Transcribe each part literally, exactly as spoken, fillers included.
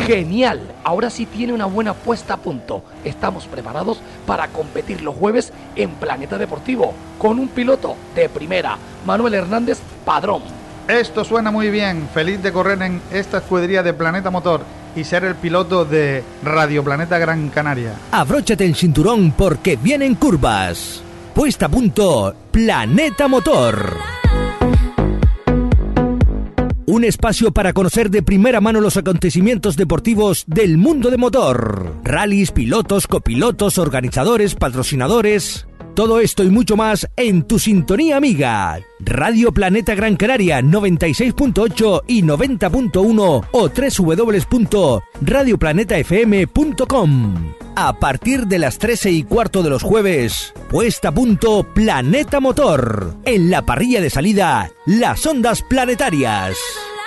Genial, ahora sí tiene una buena puesta a punto. Estamos preparados para competir los jueves en Planeta Deportivo con un piloto de primera, Manuel Hernández Padrón. Esto suena muy bien, feliz de correr en esta escudería de Planeta Motor y ser el piloto de Radio Planeta Gran Canaria. Abróchate el cinturón porque vienen curvas. Puesta a punto, Planeta Motor. Un espacio para conocer de primera mano los acontecimientos deportivos del mundo de motor. Rallys, pilotos, copilotos, organizadores, patrocinadores. Todo esto y mucho más en tu sintonía amiga. Radio Planeta Gran Canaria noventa y seis punto ocho y noventa punto uno o doble u doble u doble u punto radio planeta f m punto com. A partir de las trece y cuarto de los jueves, puesta a punto Planeta Motor. En la parrilla de salida, las ondas planetarias.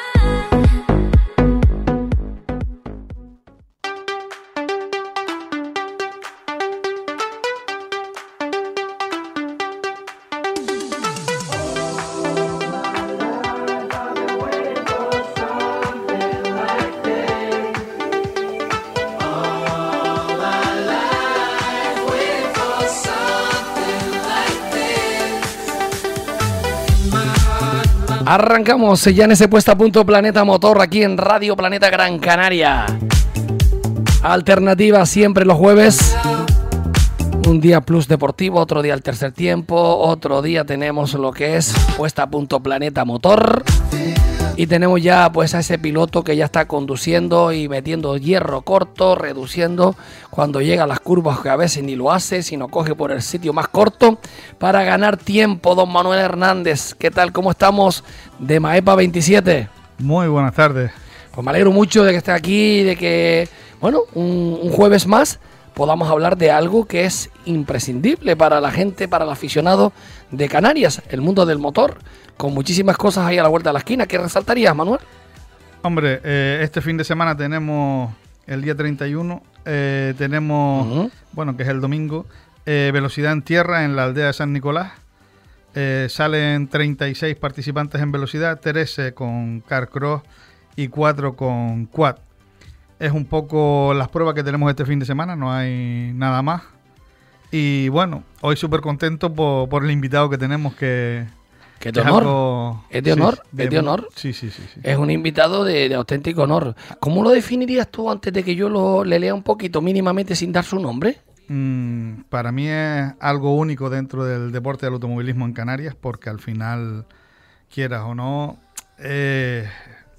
Arrancamos ya en ese puesta a punto Planeta Motor aquí en Radio Planeta Gran Canaria. Alternativa siempre los jueves. Un día plus deportivo, otro día el tercer tiempo, otro día tenemos lo que es puesta a punto Planeta Motor. Y tenemos ya pues a ese piloto que ya está conduciendo y metiendo hierro corto, reduciendo cuando llega a las curvas, que a veces ni lo hace, sino coge por el sitio más corto para ganar tiempo. Don Manuel Hernández, ¿qué tal? ¿Cómo estamos? De Maepa veintisiete. Muy buenas tardes. Pues me alegro mucho de que esté aquí, de que, bueno, un, un jueves más podamos hablar de algo que es imprescindible para la gente, para el aficionado de Canarias, el mundo del motor, con muchísimas cosas ahí a la vuelta de la esquina. ¿Qué resaltarías, Manuel? Hombre, eh, este fin de semana tenemos el día treinta y uno, eh, tenemos, uh-huh. bueno, que es el domingo, eh, velocidad en tierra en la aldea de San Nicolás. Eh, salen treinta y seis participantes en velocidad, trece con Carcross y cuatro con Quad. Es un poco las pruebas que tenemos este fin de semana, no hay nada más. Y bueno, hoy súper contento por, por el invitado que tenemos que... ¿Qué de honor? Algo, ¿Es de honor? Sí, ¿Es de honor? Sí, sí, sí, sí. Es un invitado de, de auténtico honor. ¿Cómo lo definirías tú antes de que yo lo, le lea un poquito mínimamente sin dar su nombre? Mm, para mí es algo único dentro del deporte del automovilismo en Canarias, porque al final, quieras o no, eh,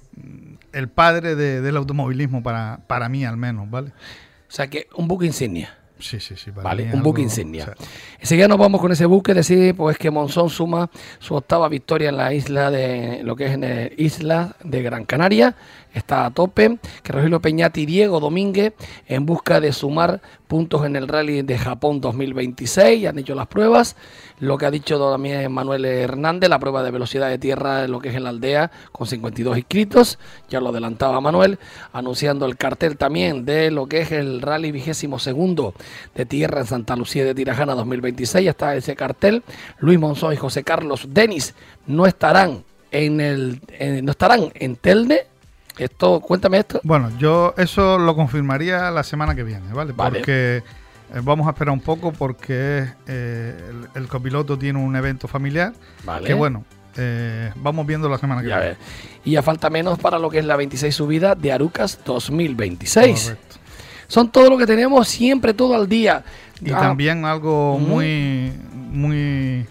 el padre de, del automovilismo para, para mí al menos, ¿vale? O sea que un buque insignia. Sí, sí, sí. Vale, un algo, buque insignia. O sea, enseguida nos vamos con ese buque, decir pues que Monzón suma su octava victoria en la isla de lo que es en el isla de Gran Canaria, está a tope, que Rogelio Peñati y Diego Domínguez en busca de sumar puntos en el Rally de Japón dos mil veintiséis, han hecho las pruebas, lo que ha dicho también Manuel Hernández, la prueba de velocidad de tierra, lo que es en la aldea, con cincuenta y dos inscritos, ya lo adelantaba Manuel, anunciando el cartel también de lo que es el Rally vigésimo segundo de tierra en Santa Lucía de Tirajana dos mil veintiséis, ya está ese cartel. Luis Monzón y José Carlos Denis no estarán en el en, no estarán en Telde. Esto, cuéntame esto. Bueno, yo eso lo confirmaría la semana que viene, ¿vale? Vale. Porque eh, vamos a esperar un poco porque eh, el, el copiloto tiene un evento familiar. Vale. Que bueno, eh, vamos viendo la semana que ya viene. Ves. Y ya falta menos para lo que es la veintiséis subida de Arucas dos mil veintiséis. Correcto. Son todo lo que tenemos, siempre todo al día. Y ah. también algo Mm. muy, muy...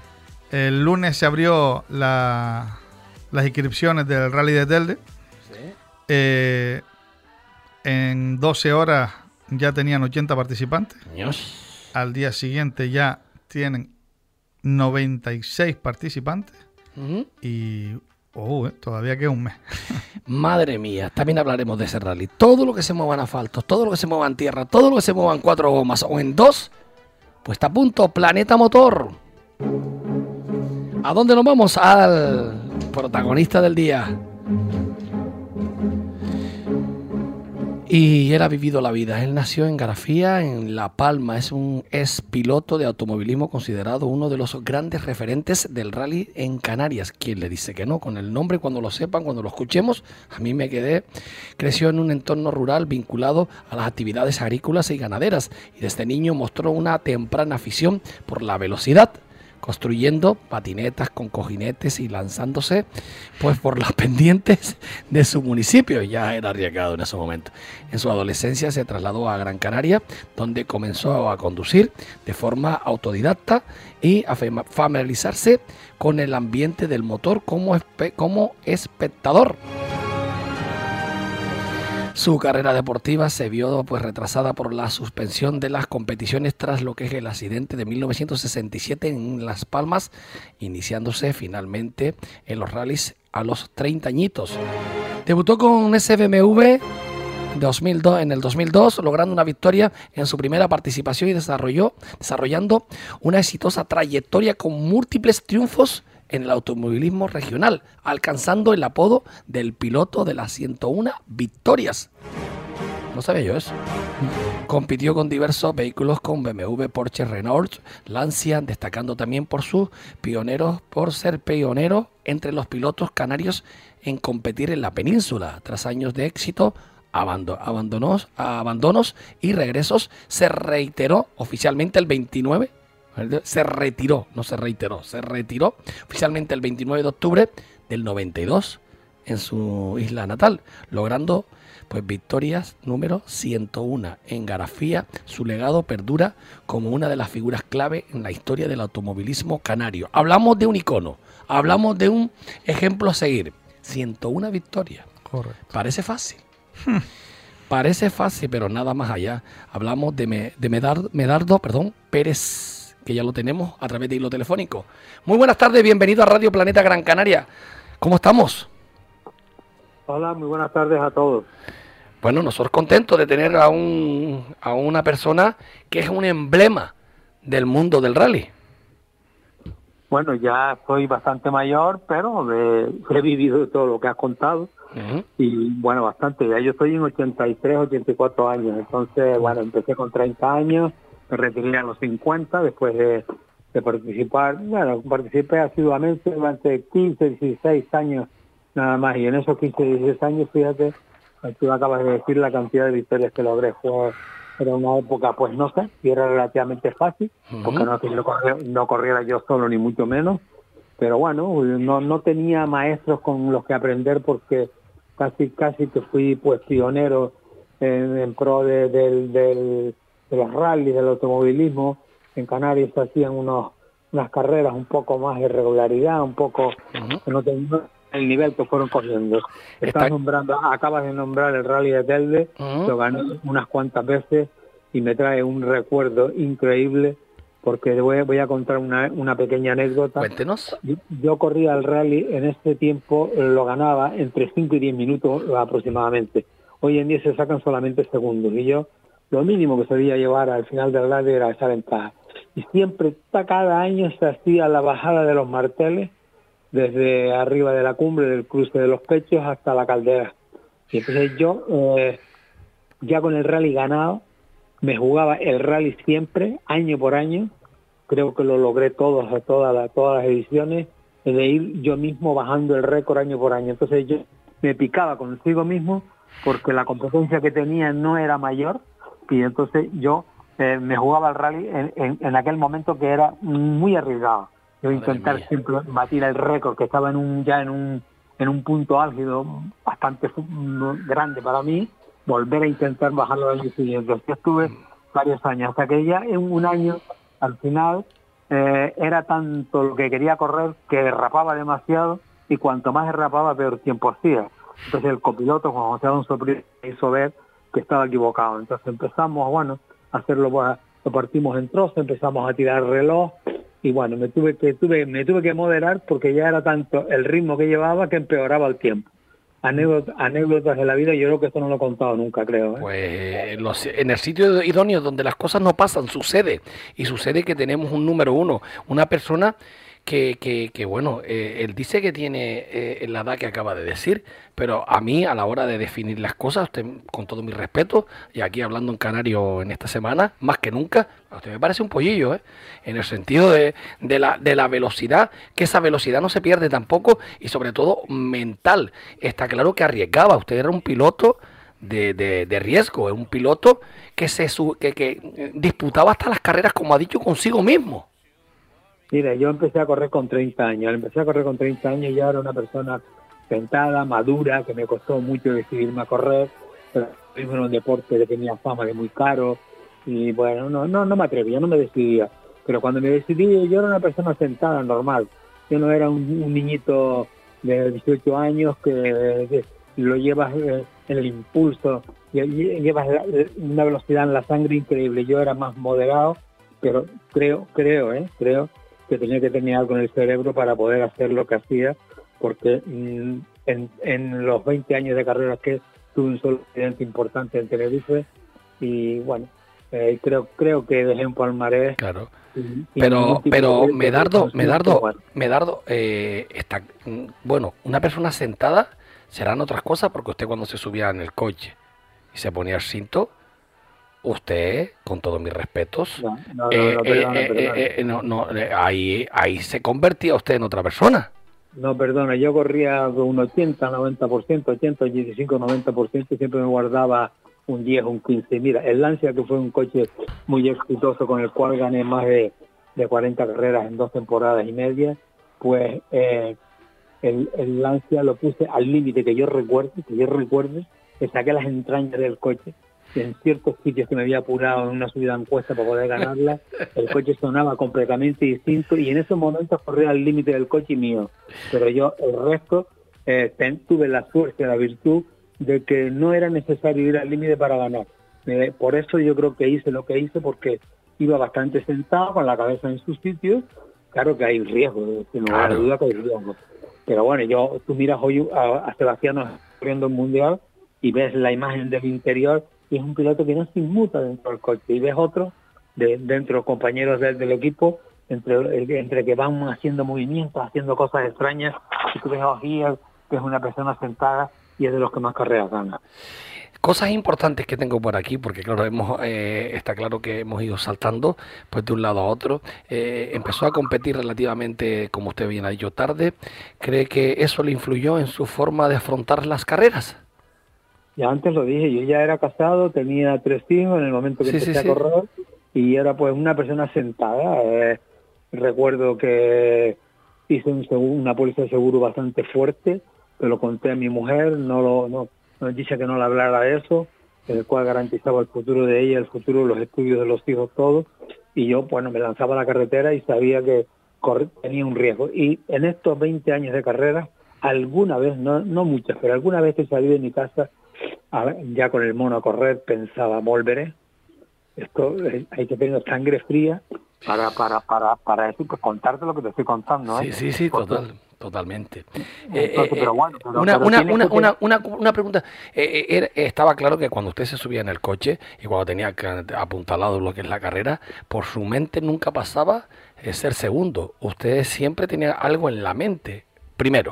El lunes se abrió la, las inscripciones del Rally de Telde. Sí. Eh, en doce horas ya tenían ochenta participantes. Dios. Al día siguiente ya tienen noventa y seis participantes. Uh-huh. Y oh, eh, todavía queda un mes. Madre mía, también hablaremos de ese rally. Todo lo que se mueva en asfalto, todo lo que se mueva en tierra, todo lo que se mueva en cuatro gomas o en dos, pues está a punto Planeta Motor. ¿A dónde nos vamos? Al protagonista del día. Y él ha vivido la vida. Él nació en Garafía, en La Palma. Es un ex piloto de automovilismo considerado uno de los grandes referentes del rally en Canarias. ¿Quién le dice que no? Con el nombre, cuando lo sepan, cuando lo escuchemos, a mí me quedé. Creció en un entorno rural vinculado a las actividades agrícolas y ganaderas. Y desde niño mostró una temprana afición por la velocidad, construyendo patinetas con cojinetes y lanzándose pues por las pendientes de su municipio. Ya era arriesgado en ese momento. En su adolescencia se trasladó a Gran Canaria, donde comenzó a conducir de forma autodidacta y a familiarizarse con el ambiente del motor como, espe como espectador. Su carrera deportiva se vio pues retrasada por la suspensión de las competiciones tras lo que es el accidente de mil novecientos sesenta y siete en Las Palmas, iniciándose finalmente en los rallies a los treinta añitos. Debutó con S B M W dos mil dos, en el dos mil dos, logrando una victoria en su primera participación y desarrolló, desarrollando una exitosa trayectoria con múltiples triunfos en el automovilismo regional, alcanzando el apodo del piloto de las ciento una victorias. No sabía yo eso. Compitió con diversos vehículos con B M W, Porsche, Renault, Lancia, destacando también por sus pioneros, por ser pionero entre los pilotos canarios en competir en la península. Tras años de éxito, abandonos, abandonos y regresos, se reiteró oficialmente el veintinueve. Se retiró, no se reiteró, se retiró oficialmente el veintinueve de octubre del noventa y dos en su isla natal, logrando pues victorias número ciento uno en Garafía. Su legado perdura como una de las figuras clave en la historia del automovilismo canario. Hablamos de un icono, hablamos de un ejemplo a seguir. ciento uno victorias. Correcto. Parece fácil. Hmm. Parece fácil, pero nada más allá. Hablamos de, me, de Medardo, Medardo perdón, Pérez, que ya lo tenemos a través de hilo telefónico. Muy buenas tardes, bienvenido a Radio Planeta Gran Canaria. ¿Cómo estamos? Hola, muy buenas tardes a todos. Bueno, nosotros contentos de tener a, un, a una persona que es un emblema del mundo del rally. Bueno, ya soy bastante mayor, pero de, he vivido todo lo que has contado. Uh-huh. Y bueno, bastante. Ya yo estoy en ochenta y tres, ochenta y cuatro años. Entonces, bueno, empecé con treinta años. Me retiré a los cincuenta después de, de participar. Bueno, participé asiduamente durante quince, dieciséis años nada más. Y en esos quince, dieciséis años, fíjate, tú acabas de decir la cantidad de victorias que logré. Fue, era una época, pues no sé, y era relativamente fácil, uh-huh. porque no, no, corriera, no corriera yo solo, ni mucho menos. Pero bueno, no, no tenía maestros con los que aprender, porque casi casi que fui pues pionero en, en pro de, del... del de los rallies, del automovilismo. En Canarias se hacían unos, unas carreras un poco más de regularidad, un poco uh-huh. que no tenían el nivel que fueron corriendo. Estás Está... nombrando, acabas de nombrar el rally de Telde, uh-huh. lo gané unas cuantas veces y me trae un recuerdo increíble, porque voy, voy a contar una, una pequeña anécdota. Cuéntenos. Yo, yo corría el rally, en este tiempo lo ganaba entre cinco y diez minutos aproximadamente. Hoy en día se sacan solamente segundos y yo lo mínimo que solía llevar al final del rally era esa ventaja. Y siempre, cada año se hacía la bajada de los marteles, desde arriba de la cumbre del cruce de los pechos hasta la caldera. Y entonces yo, eh, ya con el rally ganado, me jugaba el rally siempre, año por año. Creo que lo logré todos, todas las, todas las ediciones, de ir yo mismo bajando el récord año por año. Entonces yo me picaba consigo mismo, porque la competencia que tenía no era mayor, y entonces yo eh, me jugaba el rally en, en, en aquel momento que era muy arriesgado. Yo intentar siempre batir el récord, que estaba en un ya en un en un punto álgido bastante grande para mí, volver a intentar bajarlo al año siguiente. Así estuve varios años, hasta que ya en un año, al final, eh, era tanto lo que quería correr que derrapaba demasiado, y cuanto más derrapaba, peor tiempo hacía. Entonces el copiloto, Juan José Alonso Priego, hizo ver que estaba equivocado. Entonces empezamos, bueno, a hacerlo, lo partimos en trozos, empezamos a tirar el reloj, y bueno, me tuve que tuve me tuve que moderar, porque ya era tanto el ritmo que llevaba que empeoraba el tiempo. Anécdotas, anécdotas de la vida, yo creo que esto no lo he contado nunca, creo, ¿eh? Pues los, en el sitio idóneo donde las cosas no pasan, sucede. Y sucede que tenemos un número uno, una persona que, que, que bueno, eh, él dice que tiene eh, la edad que acaba de decir, pero a mí a la hora de definir las cosas, usted, con todo mi respeto, y aquí hablando en canario en esta semana, más que nunca, a usted me parece un pollillo, ¿eh? En el sentido de, de, la, de la velocidad, que esa velocidad no se pierde tampoco, y sobre todo mental. Está claro que arriesgaba, usted era un piloto de, de, de riesgo, es un piloto que se que, que disputaba hasta las carreras, como ha dicho, consigo mismo. Mira, yo empecé a correr con treinta años, empecé a correr con treinta años y ya era una persona sentada, madura, que me costó mucho decidirme a correr, pero era un deporte que tenía fama de muy caro, y bueno, no, no, no me atrevía, no me decidía, pero cuando me decidí yo era una persona sentada, normal, yo no era un, un niñito de dieciocho años que, que lo llevas eh, en el impulso, y, y llevas la, una velocidad en la sangre increíble, yo era más moderado, pero creo, creo, eh, creo que tenía que tener algo en el cerebro para poder hacer lo que hacía, porque mmm, en, en los veinte años de carrera que tuve un solo accidente importante en Tenerife, y bueno, eh, creo creo que dejé un palmarés. Claro. Y, y pero pero de, Medardo, de Medardo, bueno. Medardo, eh, está, bueno, una persona sentada serán otras cosas, porque usted cuando se subía en el coche y se ponía el cinto, usted, con todos mis respetos, no, no, no, eh, no, perdona, eh, perdona. Eh, eh, no, no, ahí, ahí se convertía usted en otra persona. No, perdona, yo corría con un ochenta, noventa por ciento, ochenta, ochenta y cinco, noventa por ciento, siempre me guardaba un diez, un quince. Mira, el Lancia, que fue un coche muy exitoso con el cual gané más de, de cuarenta carreras en dos temporadas y media, pues eh, el, el Lancia lo puse al límite que yo recuerde, que yo recuerde, que saqué las entrañas del coche. En ciertos sitios que me había apurado en una subida en cuesta para poder ganarla, el coche sonaba completamente distinto y en esos momentos corría al límite del coche mío. Pero yo, el resto, eh, ten, tuve la suerte, la virtud de que no era necesario ir al límite para ganar. Eh, por eso yo creo que hice lo que hice, porque iba bastante sentado, con la cabeza en su sitio. Claro que hay riesgo, sin lugar a duda que hay riesgo. Pero bueno, yo tú miras hoy a, a Sebastián corriendo el Mundial y ves la imagen del interior, y es un piloto que no se inmuta dentro del coche, y ves otro de, dentro de los compañeros del, del equipo, entre, entre que van haciendo movimientos, haciendo cosas extrañas, y tú ves a Ojía, que es una persona sentada y es de los que más carreras gana. Cosas importantes que tengo por aquí, porque claro, hemos, eh, está claro que hemos ido saltando pues de un lado a otro. Eh, empezó a competir relativamente, como usted bien ha dicho, tarde. ¿Cree que eso le influyó en su forma de afrontar las carreras? Ya antes lo dije, yo ya era casado, tenía tres hijos en el momento que sí, empecé sí, a correr, sí. Y era pues una persona sentada. Eh, recuerdo que hice un seguro, una póliza de seguro bastante fuerte, se lo conté a mi mujer, no lo no, no dije que no le hablara de eso, el cual garantizaba el futuro de ella, el futuro de los estudios de los hijos, todo, y yo, bueno, me lanzaba a la carretera y sabía que correr, tenía un riesgo. Y en estos veinte años de carrera, alguna vez, no, no muchas, pero alguna vez que salí de mi casa, a, ya con el mono a correr, pensaba, volveré. Esto hay que tener sangre fría para para para para decir, pues, contarte lo que te estoy contando, ¿eh? Sí, sí, sí, Porque, total, totalmente. Entonces, eh, pero bueno, pero, una, pero una, una, que... una, una, una pregunta. Eh, era, estaba claro que cuando usted se subía en el coche y cuando tenía apuntalado lo que es la carrera, por su mente nunca pasaba eh, ser segundo. Usted siempre tenía algo en la mente, primero.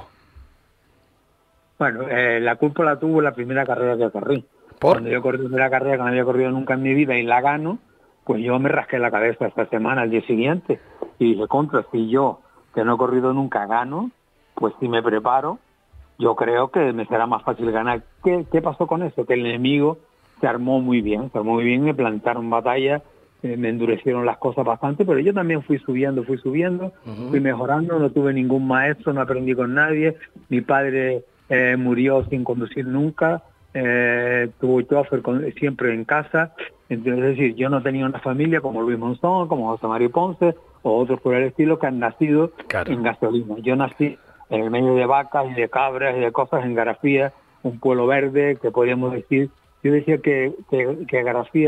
Bueno, eh, la culpa la tuvo la primera carrera que corrí. ¿Por? Cuando yo corrí la primera carrera que no había corrido nunca en mi vida y la gano, pues yo me rasqué la cabeza esta semana, al día siguiente, y dije, contra, si yo, que no he corrido nunca, gano, pues si me preparo, yo creo que me será más fácil ganar. ¿Qué, qué pasó con eso? Que el enemigo se armó muy bien, se armó muy bien, me plantaron batalla, eh, me endurecieron las cosas bastante, pero yo también fui subiendo, fui subiendo, uh-huh. fui mejorando, no tuve ningún maestro, no aprendí con nadie, mi padre eh, murió sin conducir nunca, eh, tuvo chofer con, siempre en casa. Entonces, es decir, yo no tenía una familia como Luis Monzón, como José María Ponce o otros por el estilo que han nacido claro. en gasolina. Yo nací en el medio de vacas y de cabras y de cosas en Garafía, un pueblo verde que podríamos decir. Yo decía que, que, que Garafía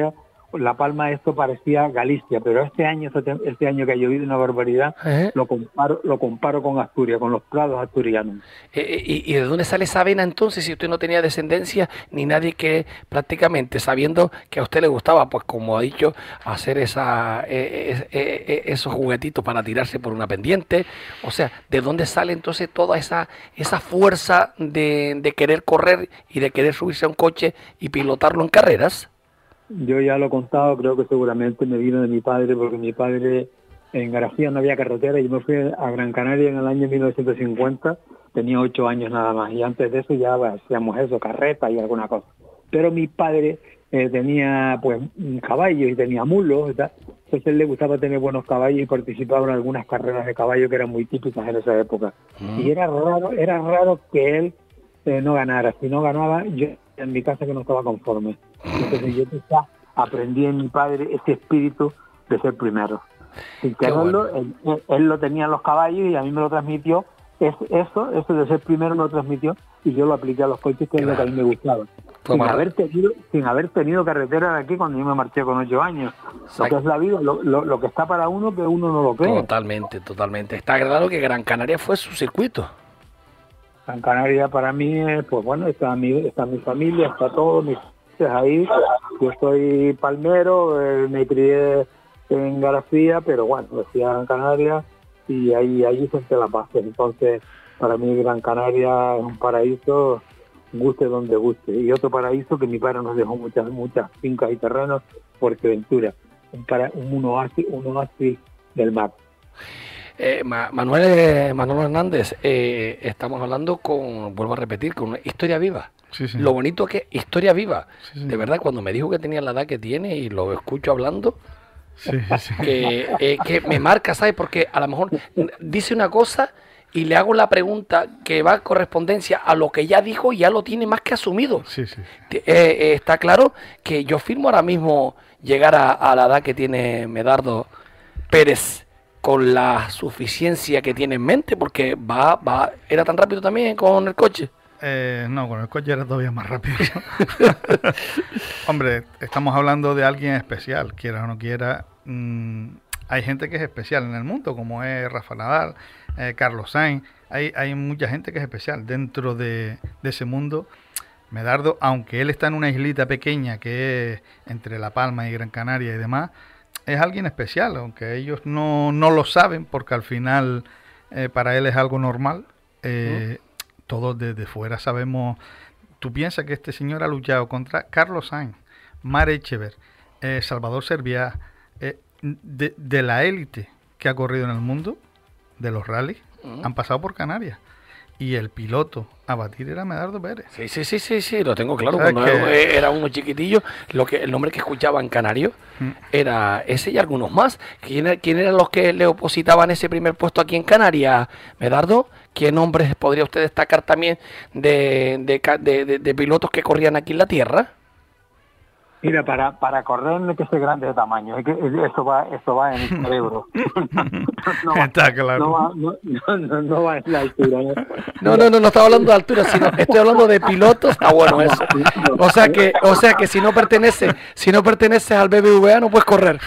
La Palma esto parecía Galicia, pero este año este año que ha llovido una barbaridad, ¿Eh? lo comparo lo comparo con Asturias, con los prados asturianos. Eh, y, ¿Y de dónde sale esa vena entonces si usted no tenía descendencia ni nadie que prácticamente, sabiendo que a usted le gustaba, pues como ha dicho, hacer esa eh, eh, eh, esos juguetitos para tirarse por una pendiente? O sea, ¿de dónde sale entonces toda esa esa fuerza de, de querer correr y de querer subirse a un coche y pilotarlo en carreras? Yo ya lo he contado, creo que seguramente me vino de mi padre, porque mi padre en García no había carretera y yo me fui a Gran Canaria en el año mil novecientos cincuenta, tenía ocho años nada más, y antes de eso ya hacíamos eso, carreta y alguna cosa. Pero mi padre eh, tenía pues caballos y tenía mulos, ¿verdad? Entonces a él le gustaba tener buenos caballos y participaba en algunas carreras de caballo que eran muy típicas en esa época. Mm. Y era raro, era raro que él eh, no ganara. Si no ganaba, yo en mi casa que no estaba conforme. Entonces yo quizá aprendí en mi padre ese espíritu de ser primero. Sin quererlo, bueno. él, él lo tenía en los caballos y a mí me lo transmitió. Es, eso, eso de ser primero lo transmitió y yo lo apliqué a los coches, que claro. es lo que a mí me gustaba. Sin haber, tenido, sin haber tenido carretera de aquí cuando yo me marché con ocho años. Exacto. Lo que es la vida, lo, lo, lo que está para uno, que uno no lo cree. Totalmente, totalmente. Está claro que Gran Canaria fue su circuito. Gran Canaria para mí, pues bueno, está mi, está mi familia, está todo, mis ahí. Yo soy palmero, eh, me crié en García, pero bueno, nací en Canarias y ahí allí senté la paz. Entonces, para mí Gran Canaria es un paraíso, guste donde guste. Y otro paraíso que mi padre nos dejó muchas muchas fincas y terrenos por Ventura, un, para, un oasis, un oasis del mar. Eh, Manuel eh, Manuel Hernández, eh, estamos hablando con, vuelvo a repetir, con una historia viva. Sí, sí. Lo bonito que es historia viva. Sí, sí. De verdad, cuando me dijo que tenía la edad que tiene y lo escucho hablando, sí, sí. Que, eh, que me marca, ¿sabes? Porque a lo mejor dice una cosa y le hago la pregunta que va en correspondencia a lo que ya dijo y ya lo tiene más que asumido. Sí, sí. Eh, eh, está claro que yo firmo ahora mismo llegar a, a la edad que tiene Medardo Pérez con la suficiencia que tiene en mente, porque va, va, era tan rápido también con el coche. Eh, no, con el coche era todavía más rápido. Hombre, estamos hablando de alguien especial, quiera o no quiera. Mmm, hay gente que es especial en el mundo, como es Rafa Nadal, eh, Carlos Sainz. Hay, hay mucha gente que es especial dentro de, de ese mundo. Medardo, aunque él está en una islita pequeña que es entre La Palma y Gran Canaria y demás, es alguien especial, aunque ellos no, no lo saben, porque al final eh, para él es algo normal. Eh, ¿Mm? Todos desde fuera sabemos. Tú piensas que este señor ha luchado contra Carlos Sainz, Marc Echevert, eh, Salvador Serviá, eh, de, de la élite que ha corrido en el mundo, de los rallies, uh-huh. han pasado por Canarias. Y el piloto a batir era Medardo Pérez. Sí, sí, sí, sí, sí, lo tengo claro. Cuando que... era uno chiquitillo, lo que el nombre que escuchaba en Canario mm. era ese y algunos más. ¿Quién, ¿Quién eran los que le opositaban ese primer puesto aquí en Canarias, Medardo? ¿Qué nombres podría usted destacar también de, de, de, de, de pilotos que corrían aquí en la tierra? Mira, para para correr no hay que ser grande de tamaño, es que eso va eso va en el cerebro. no, va, Está claro. No va, no, no, no va en la altura. ¿no? No, no, no, no estaba hablando de altura, sino estoy hablando de pilotos. Ah, bueno, eso. O sea que, o sea que si no pertenece, si no perteneces al B B V A no puedes correr.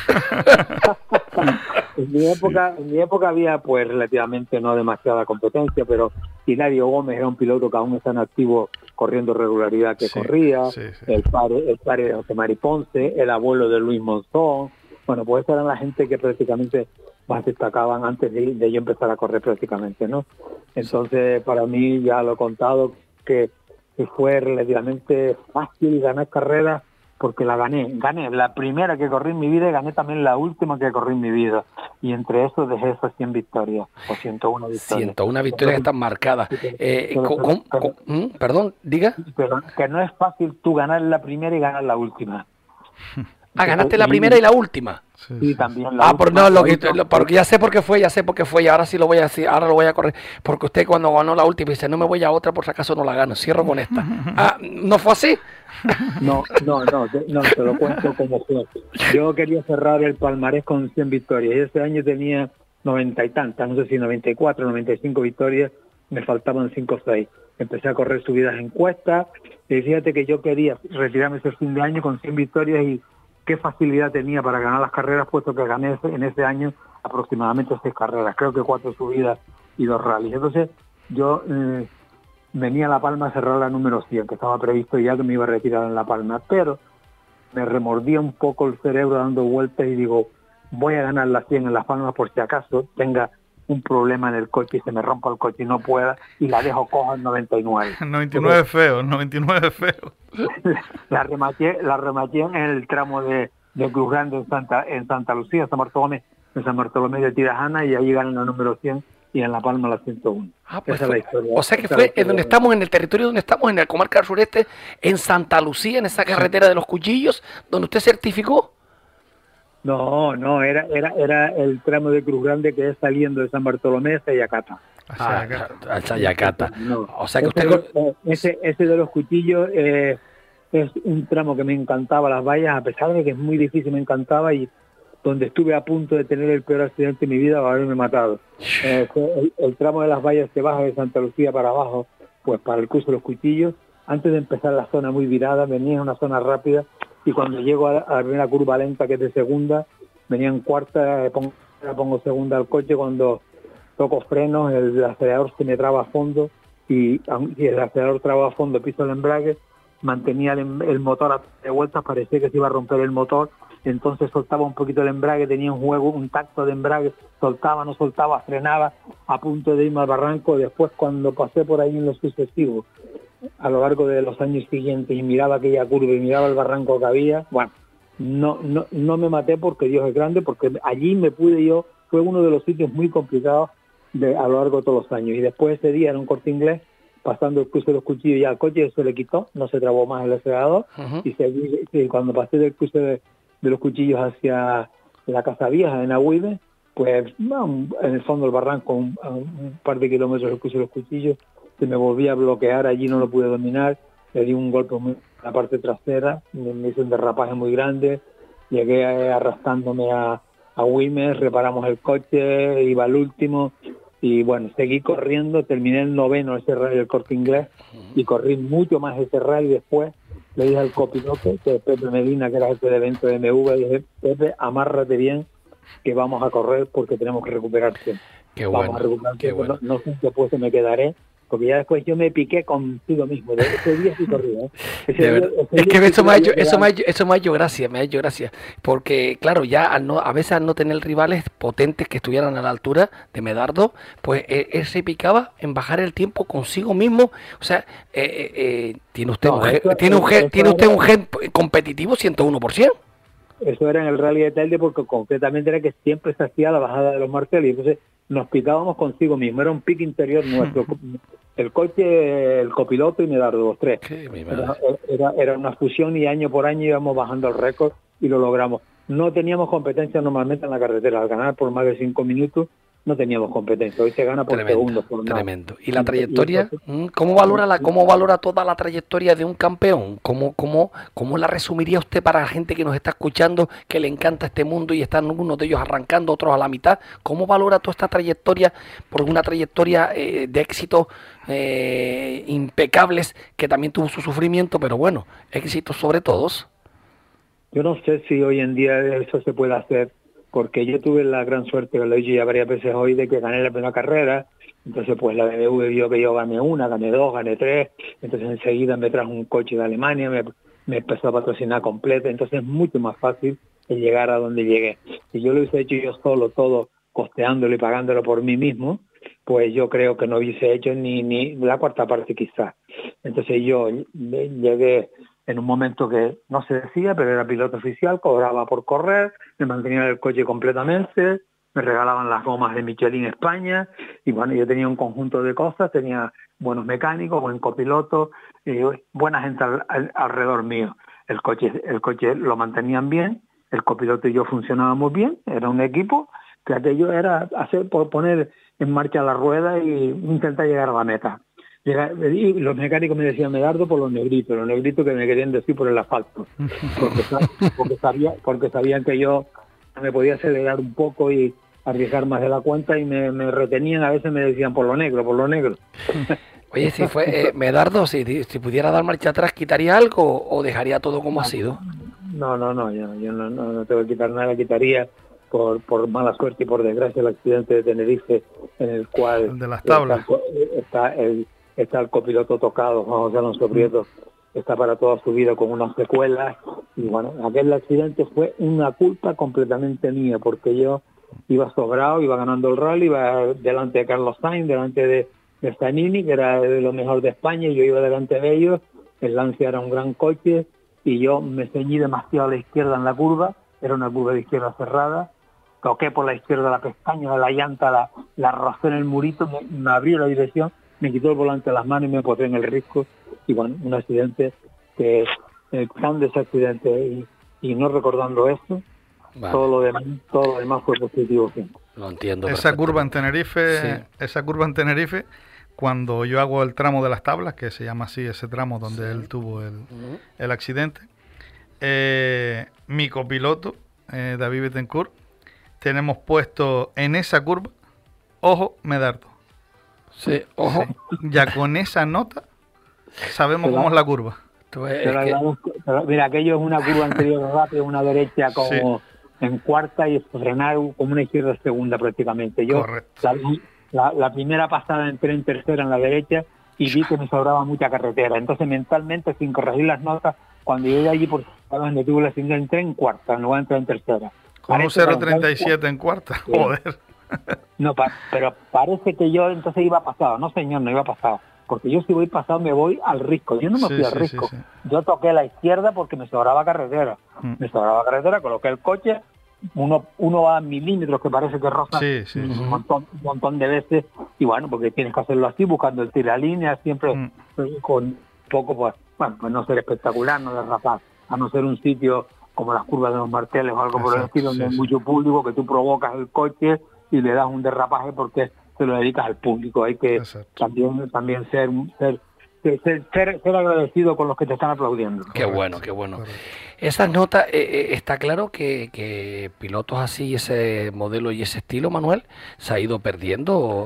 En mi época, en mi época había pues relativamente no demasiada competencia, pero Hilario Gómez era un piloto que aún está en activo corriendo regularidad que sí, corría, sí, sí. el padre, el padre de José Mari Ponce, el abuelo de Luis Monzón. Bueno, pues esa eran la gente que prácticamente más destacaban antes de, de yo empezar a correr prácticamente, ¿no? Entonces, para mí, ya lo he contado, que, que fue relativamente fácil ganar carreras, porque la gané. Gané la primera que corrí en mi vida y gané también la última que corrí en mi vida. Y entre eso dejé esas cien victorias, o ciento una victorias. ciento una victorias que están marcadas. Eh, pero, ¿cómo, pero, cómo, perdón, diga. Pero que no es fácil tú ganar la primera y ganar la última. Ah, ganaste la primera y la última. Sí, sí, también la ah, por no, lo que, lo, porque ya sé por qué fue, ya sé por qué fue y ahora sí lo voy a decir, ahora lo voy a correr, porque usted cuando ganó la última dice, no me voy a otra por si acaso no la gano, cierro con esta. Ah, ¿no fue así? No, no, no, no, te lo cuento como fue. Yo quería cerrar el palmarés con cien victorias y ese año tenía noventa y tantas, no sé si noventa y cuatro, noventa y cinco victorias, me faltaban cinco o seis. Empecé a correr subidas en cuestas y fíjate que yo quería retirarme ese fin de año con cien victorias y qué facilidad tenía para ganar las carreras, puesto que gané en ese año aproximadamente seis carreras, creo que cuatro subidas y dos rallies. Entonces yo eh, venía a La Palma a cerrar la número cien, que estaba previsto ya que me iba a retirar en La Palma, pero me remordía un poco el cerebro dando vueltas y digo, voy a ganar la cien en Las Palmas por si acaso tenga un problema en el coche y se me rompa el coche y no pueda, y la dejo coja en noventa y nueve. noventa y nueve feo, noventa y nueve feo. La rematé, la rematé en el tramo de, de Cruz Grande en Santa, en Santa Lucía, San Bartolomé, en San Bartolomé de Tirajana, y ahí ganan la número cien y en La Palma la ciento uno. Ah, pues esa fue, es la historia. o sea que Esa fue es la en donde estamos, en el territorio donde estamos, en la comarca del sureste, en Santa Lucía, en esa carretera de los Cuchillos, donde usted certificó. No, no, era era era el tramo de Cruz Grande que es saliendo de San Bartolomé hacia Yacata. Ah, hacia Yacata. No. O sea que ese, usted... ese, ese de los Cuchillos eh, es un tramo que me encantaba, las vallas, a pesar de que es muy difícil, me encantaba, y donde estuve a punto de tener el peor accidente de mi vida, a haberme matado. Eh, el, el tramo de las vallas que baja de Santa Lucía para abajo, pues para el cruce de los Cuchillos, antes de empezar la zona muy virada, venía en una zona rápida, y cuando llego a, a la primera curva lenta, que es de segunda, venía en cuarta, pongo, pongo segunda al coche, cuando toco frenos, el acelerador se me traba a fondo, y, y el acelerador traba a fondo, piso el embrague, mantenía el, el motor a de vueltas, parecía que se iba a romper el motor, entonces soltaba un poquito el embrague, tenía un juego, un tacto de embrague, soltaba, no soltaba, frenaba, a punto de irme al barranco. Después, cuando pasé por ahí en los sucesivos, a lo largo de los años siguientes, y miraba aquella curva y miraba el barranco que había, bueno, no, no, no me maté porque Dios es grande, porque allí me pude yo, fue uno de los sitios muy complicados de, a lo largo de todos los años. Y después ese día en un Corte Inglés, pasando el cruce de los Cuchillos, ya el coche se le quitó, no se trabó más el acelerador, uh-huh. y, seguí, y cuando pasé del cruce de, de los Cuchillos hacia la Casa Vieja en Agüibe, pues no, en el fondo del barranco, un, un par de kilómetros del cruce de los Cuchillos, se me volvía a bloquear, allí no lo pude dominar, le di un golpe en la parte trasera, me, me hizo un derrapaje muy grande, llegué arrastrándome a, a Güímez, reparamos el coche, iba al último, y bueno, seguí corriendo, terminé el noveno ese rally del Corte Inglés, y corrí mucho más ese rally. Después le dije al copiloto, que es Pepe Medina, que era jefe de evento de M V, y dije, Pepe, amárrate bien, que vamos a correr porque tenemos que recuperar tiempo. Qué vamos bueno, a recuperar qué tiempo. bueno. No, no sé en qué puesto me quedaré, porque ya después yo me piqué consigo mismo. De ese día sí corrí, ¿eh? Ese día, ese es que día eso sí me, ha hecho, corrí, eso, me ha hecho, eso me ha hecho gracia, me ha hecho gracia. Porque, claro, ya al no, a veces al no tener rivales potentes que estuvieran a la altura de Medardo, pues eh, él se picaba en bajar el tiempo consigo mismo. O sea, eh, eh, eh, tiene usted, no, un, gen, tiene un, gen, tiene usted un gen competitivo ciento uno por ciento. Eso era en el Rally de Telde, porque concretamente era que siempre se hacía la bajada de los Martelos, y entonces nos picábamos consigo mismo, era un pique interior nuestro, el coche, el copiloto y Medardo, los tres. Era, era, era una fusión, y año por año íbamos bajando el récord y lo logramos. No teníamos competencia normalmente en la carretera, al ganar por más de cinco minutos no teníamos competencia, hoy se gana por tremendo, segundos. Por tremendo. ¿Y la trayectoria? ¿Cómo valora la, cómo valora toda la trayectoria de un campeón? ¿Cómo, cómo, ¿Cómo la resumiría usted para la gente que nos está escuchando, que le encanta este mundo y están algunos de ellos arrancando, otros a la mitad? ¿Cómo valora toda esta trayectoria por una trayectoria eh, de éxitos eh, impecables, que también tuvo su sufrimiento, pero bueno, éxitos sobre todos? Yo no sé si hoy en día eso se puede hacer, porque yo tuve la gran suerte, que lo he dicho ya varias veces hoy, de que gané la primera carrera. Entonces pues la B M W vio que yo gané una, gané dos, gané tres, entonces enseguida me trajo un coche de Alemania, me, me empezó a patrocinar completa, entonces es mucho más fácil el llegar a donde llegué. Si yo lo hubiese hecho yo solo, todo costeándolo y pagándolo por mí mismo, pues yo creo que no hubiese hecho ni, ni la cuarta parte quizás. Entonces yo llegué en un momento que no se decía, pero era piloto oficial, cobraba por correr, me mantenía el coche completamente, me regalaban las gomas de Michelin España, y bueno, yo tenía un conjunto de cosas, tenía buenos mecánicos, buen copiloto, eh, buena gente al, al, alrededor mío. El coche, el coche lo mantenían bien, el copiloto y yo funcionábamos bien, era un equipo, que aquello era hacer por poner en marcha la rueda y intentar llegar a la meta. Y los mecánicos me decían Medardo por los negritos, los negritos que me querían decir por el asfalto, porque, porque, sabía, porque sabían que yo me podía acelerar un poco y arriesgar más de la cuenta, y me, me retenían, a veces me decían por lo negro, por lo negro. Oye, si fue eh, Medardo, si, si pudiera dar marcha atrás, ¿quitaría algo o dejaría todo como ha sido? No, no, no, yo, yo no, no, no te voy a quitar nada, quitaría por, por mala suerte y por desgracia el accidente de Tenerife, en el cual el de las tablas. Está, está, el, está el copiloto tocado, Juan José Alonso Prieto, está para toda su vida con unas secuelas, y bueno, aquel accidente fue una culpa completamente mía, porque yo iba sobrado, iba ganando el rally, iba delante de Carlos Sainz, delante de, de Zanini, que era de lo mejor de España, y yo iba delante de ellos. El Lancia era un gran coche y yo me ceñí demasiado a la izquierda en la curva, era una curva de izquierda cerrada, toqué por la izquierda la pestaña de la llanta, la, la rocé en el murito, me, me abrió la dirección, me quitó el volante de las manos y me posé en el risco, y bueno, un accidente que, el plan de ese accidente, y, y no recordando esto, vale. todo lo demás, todo lo demás fue positivo siempre. Lo entiendo. Esa curva en Tenerife, sí. esa curva en Tenerife, cuando yo hago el tramo de las tablas, que se llama así ese tramo donde sí. él tuvo el, uh-huh. el accidente, eh, mi copiloto, eh, David Betancourt, tenemos puesto en esa curva, ojo, Medardo. Sí, ojo. Sí. Ya con esa nota sabemos pero, cómo es la curva. Es que... pero, mira, aquello es una curva anterior rápida, una derecha como sí. en cuarta y frenar como una izquierda segunda prácticamente. Yo la, la, la primera pasada entré en tercera en la derecha y vi que me sobraba mucha carretera. Entonces mentalmente, sin corregir las notas, cuando llegué allí por donde tuve la señal, entré en cuarta, no voy a entrar en tercera. Con un cero treinta y siete en cuarta, sí. joder. No, pa, pero parece que yo entonces iba pasado. No, señor, no iba pasado. Porque yo si voy pasado me voy al risco. Yo no me sí, fui al sí, risco. Sí, sí. Yo toqué a la izquierda porque me sobraba carretera. Mm. Me sobraba carretera, coloqué el coche, uno uno va a milímetros que parece que roza sí, sí, un, sí. Montón, un montón de veces. Y bueno, porque tienes que hacerlo así, buscando el tiralínea, siempre mm. con poco, pues, bueno, pues no ser espectacular, no derrapar. A no ser un sitio como las curvas de los Marteles o algo Exacto, por el estilo, donde sí, hay mucho sí. público, que tú provocas el coche y le das un derrapaje porque se lo dedicas al público. Hay que Exacto. también también ser ser, ser ser ser agradecido con los que te están aplaudiendo. Qué bueno, qué bueno. Correcto. Esas notas, eh, eh, está claro que, que pilotos así, ese modelo y ese estilo, Manuel, se ha ido perdiendo.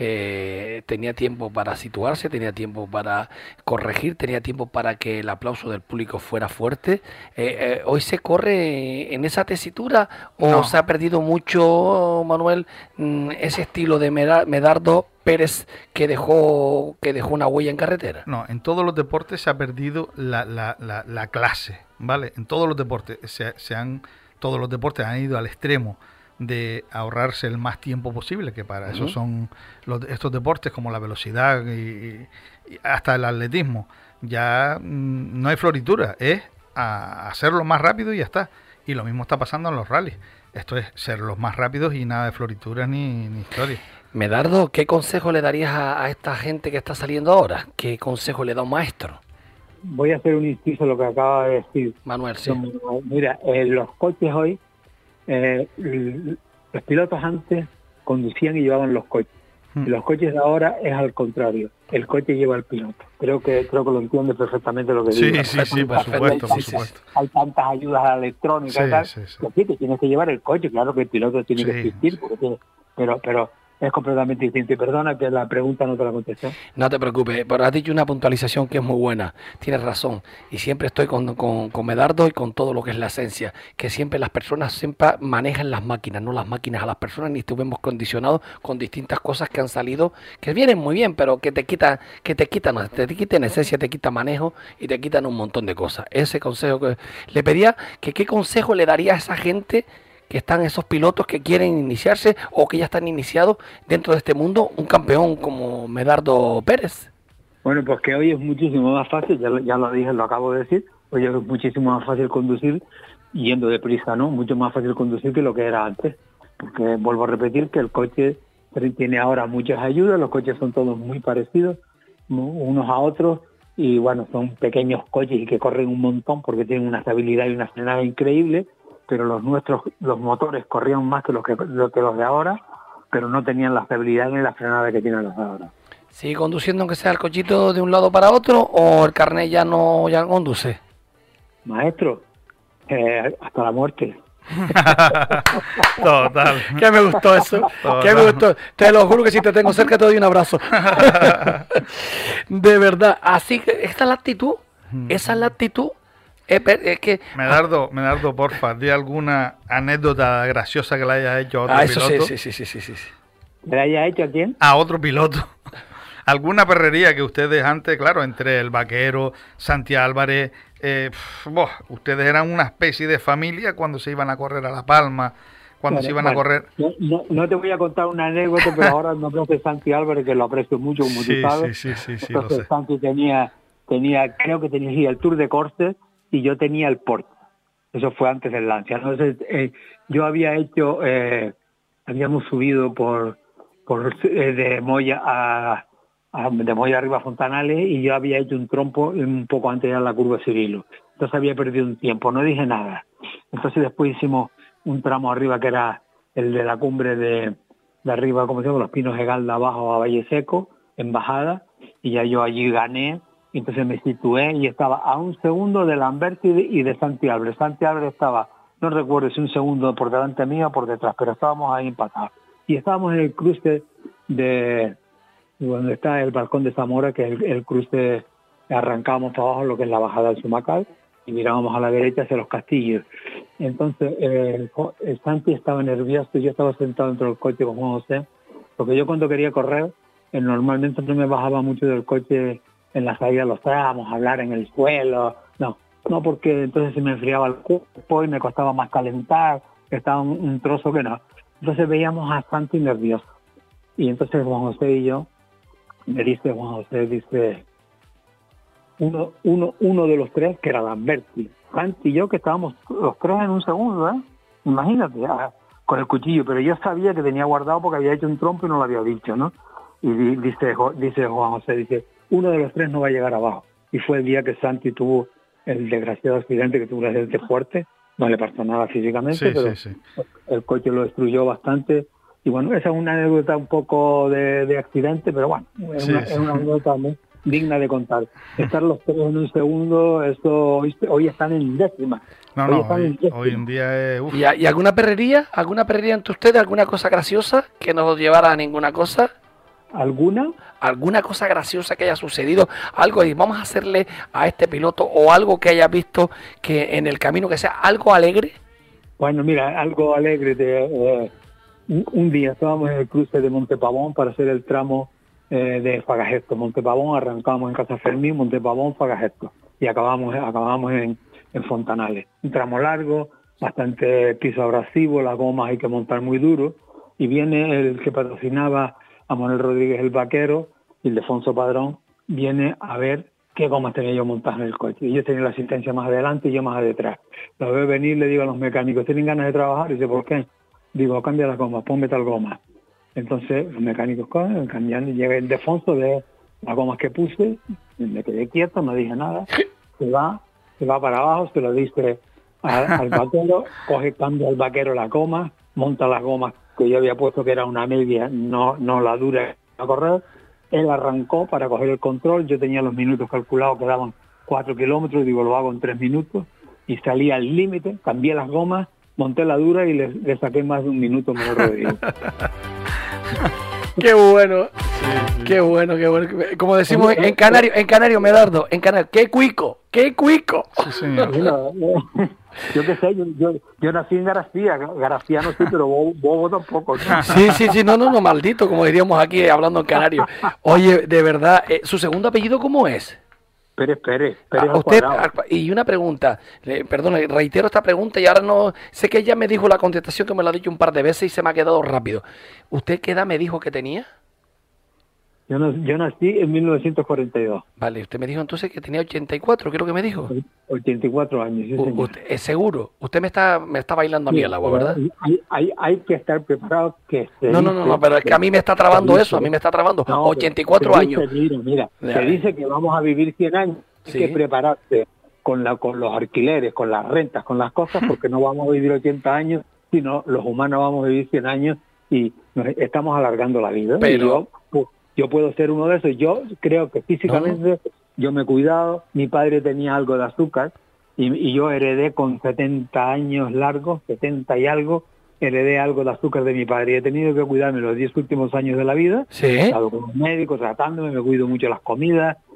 Eh, tenía tiempo para situarse, tenía tiempo para corregir, tenía tiempo para que el aplauso del público fuera fuerte. Eh, eh, ¿Hoy se corre en esa tesitura o no. se ha perdido mucho, Manuel, ese estilo de Medardo Pérez que dejó que dejó una huella en carretera? No, en todos los deportes se ha perdido la, la, la, la clase. ¿Vale? En todos los deportes se, se han todos los deportes han ido al extremo de ahorrarse el más tiempo posible, que para uh-huh. eso son los, estos deportes como la velocidad y, y hasta el atletismo. Ya mmm, no hay floritura, es a hacerlo más rápido y ya está. Y lo mismo está pasando en los rallies. Esto es ser los más rápidos y nada de florituras ni, ni historia. Medardo, ¿qué consejo le darías a, a esta gente que está saliendo ahora? ¿Qué consejo le da un maestro? Voy a hacer un inciso a lo que acaba de decir Manuel. Sí. Mira, eh, los coches hoy, eh, los pilotos antes conducían y llevaban los coches. Mm. Y los coches de ahora es al contrario. El coche lleva al piloto. Creo que creo que lo entiende perfectamente lo que sí, digo. Sí, sí, sí, por supuesto, por supuesto. Hay tantas ayudas electrónicas sí, y tal, sí, sí. que sí, que tienes que llevar el coche. Claro que el piloto tiene sí, que existir, porque tiene, pero pero es completamente distinto. Y perdona que la pregunta no te la contesté. No te preocupes, pero has dicho una puntualización que es muy buena. Tienes razón. Y siempre estoy con, con, con Medardo y con todo lo que es la esencia. Que siempre las personas siempre manejan las máquinas, no las máquinas a las personas, ni estuvimos condicionados con distintas cosas que han salido, que vienen muy bien, pero que te quitan, que te quitan, te quitan esencia, te quitan manejo y te quitan un montón de cosas. Ese consejo que le pedía, que qué consejo le daría a esa gente que están esos pilotos que quieren iniciarse o que ya están iniciados dentro de este mundo, un campeón como Medardo Pérez. Bueno, pues que hoy es muchísimo más fácil, ya, ya lo dije, lo acabo de decir, hoy es muchísimo más fácil conducir yendo deprisa, ¿no? Mucho más fácil conducir que lo que era antes, porque vuelvo a repetir que el coche tiene ahora muchas ayudas, los coches son todos muy parecidos unos a otros y bueno, son pequeños coches y que corren un montón porque tienen una estabilidad y una frenada increíble, pero los nuestros, los motores corrían más que los que, lo que los de ahora, pero no tenían la estabilidad ni la frenada que tienen los de ahora. ¿Sigue conduciendo aunque sea el cochito de un lado para otro o el carnet ya no ya conduce? Maestro, eh, hasta la muerte. Total. Que me gustó eso. Total. Que me gustó. Te lo juro que si te tengo cerca te doy un abrazo. De verdad. Así que esta es la actitud. Esa es la actitud Es, es que... Medardo, Medardo, porfa, di alguna anécdota graciosa que le hayas hecho a otro ah, eso piloto. Sí, sí, sí, sí, sí, sí. ¿Le haya hecho a quién? A otro piloto. ¿Alguna perrería que ustedes antes, claro, entre el Vaquero, Santi Álvarez, eh, pf, boh, ustedes eran una especie de familia cuando se iban a correr a La Palma, cuando Bueno, se iban bueno, a correr? No, no, no te voy a contar una anécdota, pero ahora no creo que Santi Álvarez, que lo aprecio mucho, como Sí, tú sabes. sí, sí, sí, sí, lo Entonces sé. Santi tenía, tenía, creo que tenía el Tour de Corse y yo tenía el Porto. Eso fue antes del Lancia. Entonces eh, yo había hecho, eh, habíamos subido por, por eh, de Moya a, a de Moya arriba a Fontanales y yo había hecho un trompo un poco antes de la curva de Cirilo. Entonces había perdido un tiempo, no dije nada. Entonces después hicimos un tramo arriba que era el de la cumbre de, de arriba, como se llama, los Pinos de Galda abajo a Valle Seco, en bajada, y ya yo allí gané, y entonces me situé y estaba a un segundo de Lamberti y de, y de Santi Álvarez. Santi Álvarez estaba, no recuerdo si un segundo por delante mío o por detrás, pero estábamos ahí empatados. Y estábamos en el cruce de donde está el balcón de Zamora, que es el, el cruce, arrancábamos para abajo lo que es la bajada del Sumacal, y mirábamos a la derecha hacia los castillos. Entonces, eh, el Santi estaba nervioso y yo estaba sentado dentro del coche con Juan José, porque yo cuando quería correr, eh, normalmente no me bajaba mucho del coche en la salida de los tramos, hablar en el suelo, no, no porque entonces se me enfriaba el cuerpo y me costaba más calentar, estaba un, un trozo que no. Entonces veíamos a Santi nervioso. Y entonces Juan José y yo, me dice Juan José, dice... Uno, uno, uno de los tres, que era Lamberti, Santi y yo, que estábamos los tres en un segundo, ¿eh? Imagínate, ah, con el cuchillo, pero yo sabía que tenía guardado porque había hecho un trompo y no lo había dicho, ¿no? Y di, dice, dice Juan José, dice, uno de los tres no va a llegar abajo. Y fue el día que Santi tuvo el desgraciado accidente, que tuvo un accidente fuerte, no le pasó nada físicamente, Sí, pero sí, sí. el coche lo destruyó bastante. Y bueno, esa es una anécdota un poco de, de accidente, pero bueno, es, Sí, una, sí. es una anécdota muy digna de contar. Estar los tres en un segundo, eso hoy, hoy están en décima. No, hoy no, están en hoy, décima. hoy en día es... uf. ¿Y, ¿Y alguna perrería? ¿Alguna perrería entre ustedes? ¿Alguna cosa graciosa que no os llevara a ninguna cosa? ¿Alguna? ¿Alguna cosa graciosa que haya sucedido? Algo y vamos a hacerle a este piloto o algo que hayas visto que en el camino que sea algo alegre. Bueno, mira, algo alegre. De, eh, un, un día estábamos en el cruce de Montepavón para hacer el tramo eh, de Fagagesto. Montepavón, arrancamos en Casa Fermín, Montepavón, Fagagesto. Y acabamos, acabamos en, en Fontanales. Un tramo largo, bastante piso abrasivo, las gomas hay que montar muy duro. Y viene el que patrocinaba a Manuel Rodríguez el Vaquero, y Ildefonso Padrón, viene a ver qué gomas tenía yo montadas en el coche. Y yo tenía la asistencia más adelante y yo más detrás. Lo veo venir, le digo a los mecánicos, ¿tienen ganas de trabajar? Y dice, ¿por qué? Digo, cambia las gomas, ponme tal goma. Entonces los mecánicos cogen, cambian, y llega Ildefonso, ve las gomas que puse, me quedé quieto, no dije nada, se va, se va para abajo, se lo dice al, al vaquero, coge, cambia al vaquero la goma, monta las gomas que yo había puesto, que era una media, no, no la dura a correr. Él arrancó para coger el control, yo tenía los minutos calculados, quedaban cuatro kilómetros, digo, lo hago en tres minutos, y salí al límite, cambié las gomas, monté la dura y le, le saqué más de un minuto menos Rodrigo. Qué bueno, qué bueno, qué bueno. Como decimos en Canario, en Canario, Medardo, en Canario, qué cuico, qué cuico. Sí, señor. Yo qué sé, yo, yo, yo nací en García, García no sé, pero bobo, bobo tampoco, ¿no? Sí, sí, sí, no, no, no, maldito, como diríamos aquí hablando en Canario. Oye, de verdad, eh, ¿su segundo apellido cómo es? Pérez Pérez, Pérez A usted, Alcuadrado. a- y una pregunta, le, perdón, le reitero esta pregunta y ahora no, sé que ella me dijo la contestación, que me lo ha dicho un par de veces y se me ha quedado rápido. ¿Usted qué edad me dijo que tenía? Yo, no- yo nací en mil novecientos cuarenta y dos, Vale, usted me dijo entonces que tenía ochenta y cuatro, creo que me dijo. ochenta y cuatro años. Sí, U- señor. usted, es seguro, usted me está, me está bailando a mí Sí, el agua, ¿verdad? Hay, hay, hay que estar preparado que se No, no, no, dice- no, pero es que a mí me está trabando se eso, a mí me está trabando. No, ochenta y cuatro se años. dice, mira, mira, Ya. se dice que vamos a vivir cien años. Hay Sí. que prepararse con, la, con los alquileres, con las rentas, con las cosas, porque no vamos a vivir ochenta años, sino los humanos vamos a vivir cien años y nos estamos alargando la vida. Pero- Y yo, pues, yo puedo ser uno de esos. Yo creo que físicamente yo me he cuidado. Mi padre tenía algo de azúcar y, y yo heredé con setenta años largos, setenta y algo, heredé algo de azúcar de mi padre. Y he tenido que cuidarme los diez últimos años de la vida. Sí. He estado con un médico tratándome, me cuido mucho las comidas,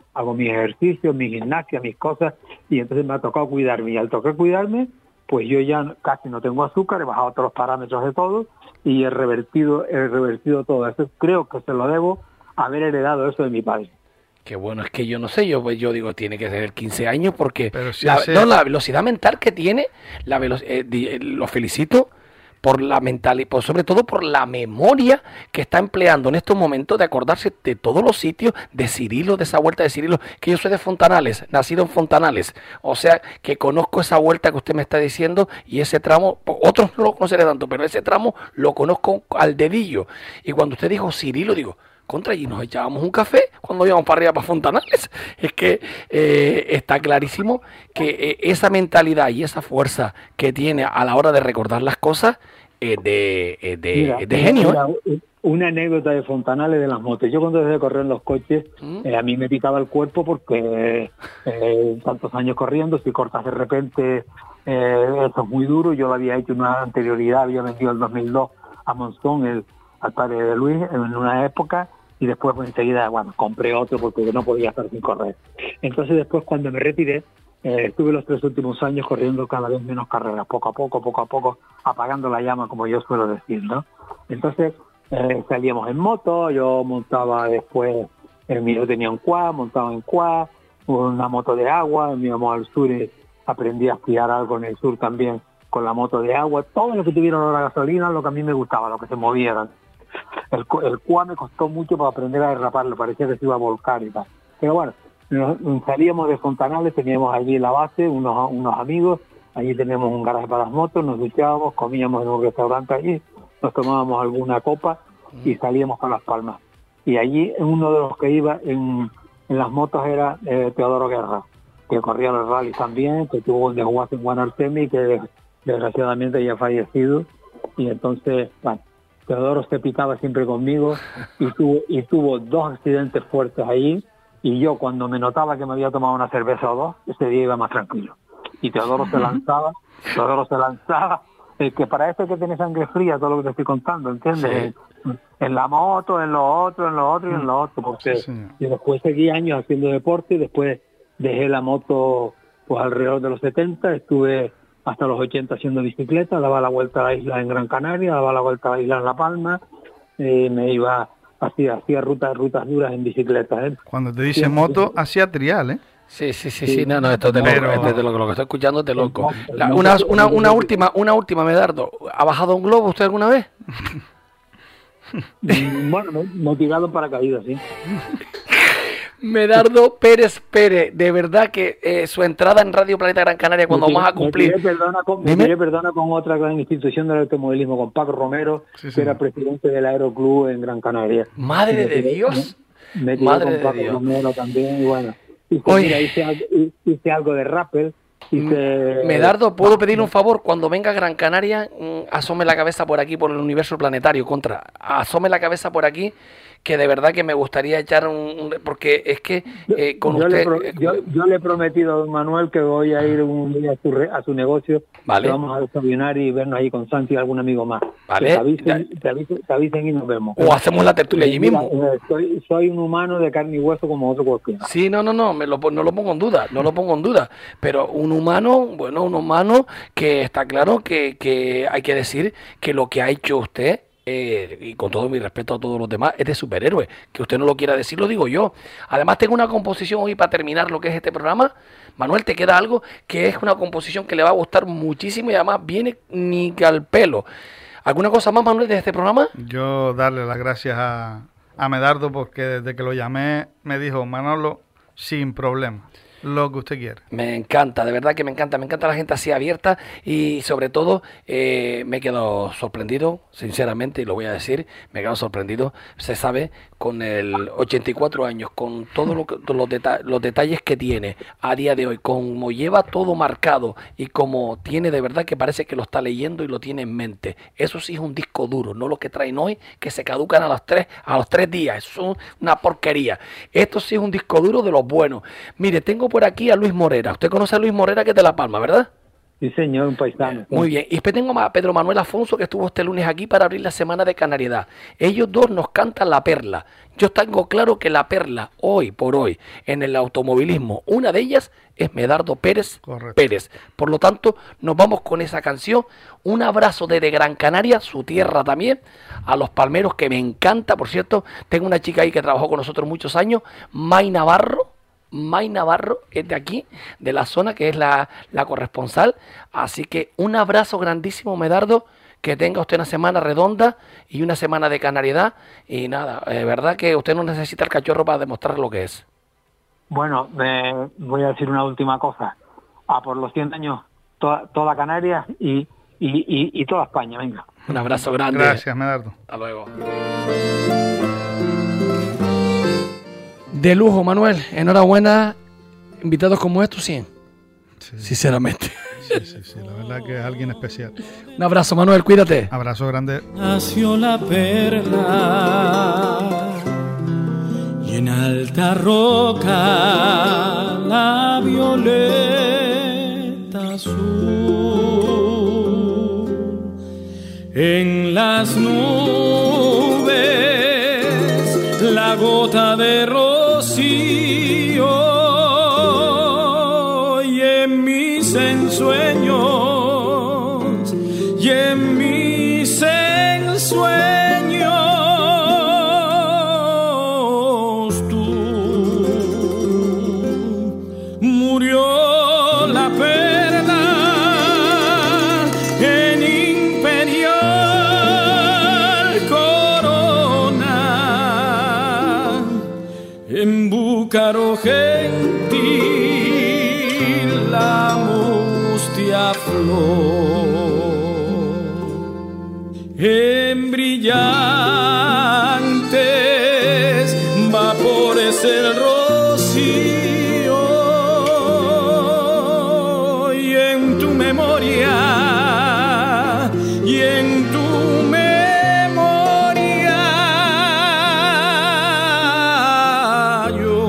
hago mis ejercicios, mi gimnasia, mis cosas, y entonces me ha tocado cuidarme. Y al tocar cuidarme, pues yo ya casi no tengo azúcar, he bajado todos los parámetros de todo y he revertido, he revertido todo eso. Creo que se lo debo haber heredado eso de mi padre. Qué bueno, es que yo no sé, yo pues yo digo, tiene que ser quince años porque si la, hace... no, la velocidad mental que tiene, la velo, eh, eh, lo felicito por la mentalidad, por, sobre todo por la memoria que está empleando en estos momentos de acordarse de todos los sitios de Cirilo, de esa vuelta de Cirilo, que yo soy de Fontanales, nacido en Fontanales, o sea que conozco esa vuelta que usted me está diciendo y ese tramo, otros no lo conoceré tanto, pero ese tramo lo conozco al dedillo. Y cuando usted dijo Cirilo, digo, contra, y nos echábamos un café cuando íbamos para arriba para Fontanales. Es que eh, está clarísimo que eh, esa mentalidad y esa fuerza que tiene a la hora de recordar las cosas es eh, de, eh, de, mira, de genio. Mira, una anécdota de Fontanales de las motos. Yo cuando dejé de correr en los coches, ¿Mm? eh, a mí me picaba el cuerpo porque eh, tantos años corriendo, si cortas de repente, eh, eso es muy duro. Yo lo había hecho en una anterioridad, había vendido el dos mil dos a Monzón, el al padre de Luis, en una época, y después pues, enseguida, bueno, compré otro porque no podía estar sin correr. Entonces después cuando me retiré, eh, estuve los tres últimos años corriendo cada vez menos carreras, poco a poco, poco a poco, apagando la llama, como yo suelo decir, ¿no? Entonces eh, salíamos en moto, yo montaba después, el mío tenía un quad, montaba en quad, una moto de agua, íbamos al sur y aprendí a esquiar algo en el sur también con la moto de agua, todo lo que tuviera olor a gasolina, lo que a mí me gustaba, lo que se moviera. El, el cuá me costó mucho para aprender a derraparlo, parecía que se iba a volcar y tal. Pero bueno, nos, salíamos de Fontanales, teníamos allí la base, unos, unos amigos, allí teníamos un garaje para las motos, nos duchábamos, comíamos en un restaurante allí, nos tomábamos alguna copa y salíamos con Las Palmas. Y allí uno de los que iba en, en las motos era eh, Teodoro Guerra, que corría los rallies también, que tuvo un desguace en Guanartemi, que desgraciadamente ya ha fallecido, y entonces, bueno, Teodoro se picaba siempre conmigo y tuvo, y tuvo dos accidentes fuertes ahí, y yo cuando me notaba que me había tomado una cerveza o dos, ese día iba más tranquilo. Y Teodoro se lanzaba, Teodoro se lanzaba, eh, que para eso hay que tener sangre fría, todo lo que te estoy contando, ¿entiendes? Sí. En la moto, en lo otro, en lo otro y en lo otro, porque sí, y después seguí años haciendo deporte, y después dejé la moto pues alrededor de los setenta, estuve hasta los ochenta haciendo bicicleta, daba la vuelta a la isla en Gran Canaria, daba la vuelta a la isla en La Palma, eh, me iba, hacía, hacía rutas, rutas duras en bicicleta. ¿eh? Cuando te dice sí, moto, hacía trial, ¿eh? Sí, sí, sí, sí, no, no, esto es de loco, Pero... esto es de loco, lo que estoy escuchando es de loco. La, una, una, una última, una última, Medardo, ¿ha bajado un globo usted alguna vez? Bueno, motivado para caídas, sí. Medardo Pérez Pérez, de verdad que eh, su entrada en Radio Planeta Gran Canaria cuando vamos a cumplir... Me perdona con, me pide perdona con otra gran institución del automovilismo, con Paco Romero, sí, sí. que era presidente del Aeroclub en Gran Canaria. ¡Madre de Dios! Me, me Madre con Paco de Dios. Romero también, y bueno. Hice, mira, hice, hice algo de rappel. Hice... Medardo, ¿puedo pedir un favor? Cuando venga a Gran Canaria, mmm, asome la cabeza por aquí, por el universo planetario, contra. Asome la cabeza por aquí, que de verdad que me gustaría echar un... un porque es que eh, con yo usted... Le pro, yo, yo le he prometido a don Manuel que voy a ir un día a su, re, a su negocio, vale. que vamos a desayunar y vernos ahí con Santi y algún amigo más. Vale. Te avisen, te, avisen, te avisen y nos vemos. O hacemos la tertulia allí mismo. Mira, soy, soy un humano de carne y hueso como otro cualquiera. Sí, no, no, no, me lo, no lo pongo en duda, no lo pongo en duda. Pero un humano, bueno, un humano que está claro que, que hay que decir que lo que ha hecho usted... Eh, y con todo mi respeto a todos los demás, es de superhéroe. Que usted no lo quiera decir, lo digo yo. Además tengo una composición hoy para terminar lo que es este programa. Manuel, te queda algo que es una composición que le va a gustar muchísimo y además viene ni que al pelo. ¿Alguna cosa más, Manuel, de este programa? Yo darle las gracias a, a Medardo, porque desde que lo llamé me dijo: Manolo, sin problema, lo que usted quiera. Me encanta, de verdad que me encanta, me encanta la gente así abierta y sobre todo eh, me he quedado sorprendido, sinceramente, y lo voy a decir, me he quedado sorprendido, se sabe, con el ochenta y cuatro años, con todos lo, los, deta los detalles que tiene a día de hoy, como lleva todo marcado y como tiene de verdad que parece que lo está leyendo y lo tiene en mente. Eso sí es un disco duro, no lo que traen hoy, que se caducan a los tres, a los tres días, eso es una porquería. Esto sí es un disco duro de los buenos. Mire, tengo por aquí a Luis Morera. Usted conoce a Luis Morera, que es de La Palma, ¿verdad? Sí, señor, un paisano. Muy bien. Y después tengo a Pedro Manuel Afonso, que estuvo este lunes aquí para abrir la Semana de Canariedad. Ellos dos nos cantan La Perla. Yo tengo claro que La Perla, hoy por hoy, en el automovilismo, una de ellas es Medardo Pérez Correcto. Pérez. Por lo tanto, nos vamos con esa canción. Un abrazo desde Gran Canaria, su tierra también, a los palmeros, que me encanta. Por cierto, tengo una chica ahí que trabajó con nosotros muchos años, May Navarro. May Navarro es de aquí, de la zona, que es la, la corresponsal. Así que un abrazo grandísimo, Medardo, que tenga usted una semana redonda y una semana de canariedad. Y nada, es verdad que usted no necesita el cachorro para demostrar lo que es. Bueno, eh, voy a decir una última cosa. A por los cien años, toda, toda Canarias y, y, y, y toda España, venga. Un abrazo grande. Gracias, Medardo. Hasta luego. De lujo, Manuel. Enhorabuena. Invitados como estos, sí. Sí. Sinceramente. Sí, sí, sí. La verdad que es alguien especial. Un abrazo, Manuel. Cuídate. Abrazo grande. Nació la perla y en alta roca la violeta azul. En las nubes la gota de rocío y en mis ensueños y en mis ensueños tú. Murió la perla en imperial corona, en Búcaro gentil la mustia flor, en brillantes vapores el rocío y en tu memoria y en tu memoria yo.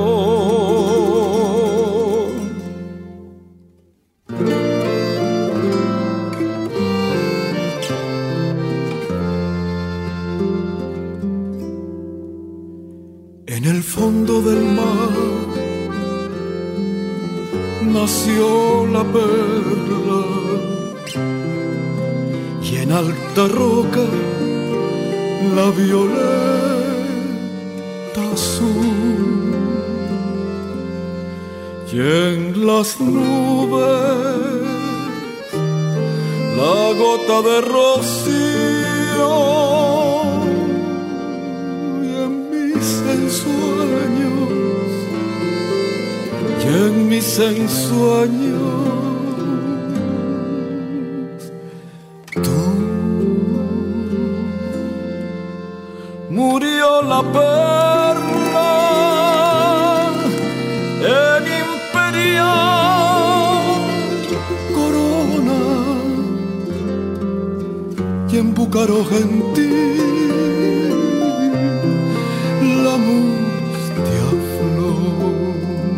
En el fondo del mar nació la perla y en alta roca la violeta azul y en las nubes la gota de rocío en sueños y en mis ensueños tú. Murió la perla en imperial corona y en Búcaro gentil la mustia flor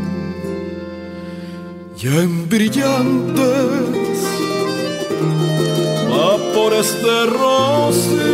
y en brillantes vapores de rocío